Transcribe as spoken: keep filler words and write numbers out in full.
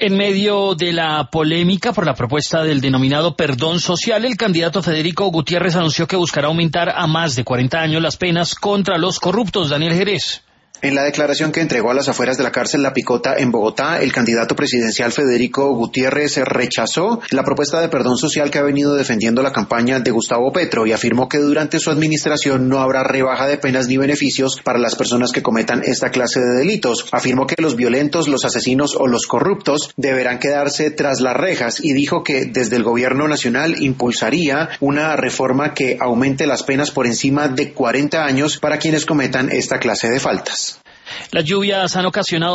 En medio de la polémica por la propuesta del denominado perdón social, el candidato Federico Gutiérrez anunció que buscará aumentar a más de cuarenta años las penas contra los corruptos. Daniel Jerez. En la declaración que entregó a las afueras de la cárcel La Picota en Bogotá, el candidato presidencial Federico Gutiérrez rechazó la propuesta de perdón social que ha venido defendiendo la campaña de Gustavo Petro y afirmó que durante su administración no habrá rebaja de penas ni beneficios para las personas que cometan esta clase de delitos. Afirmó que los violentos, los asesinos o los corruptos deberán quedarse tras las rejas y dijo que desde el gobierno nacional impulsaría una reforma que aumente las penas por encima de cuarenta años para quienes cometan esta clase de faltas. Las lluvias han ocasionado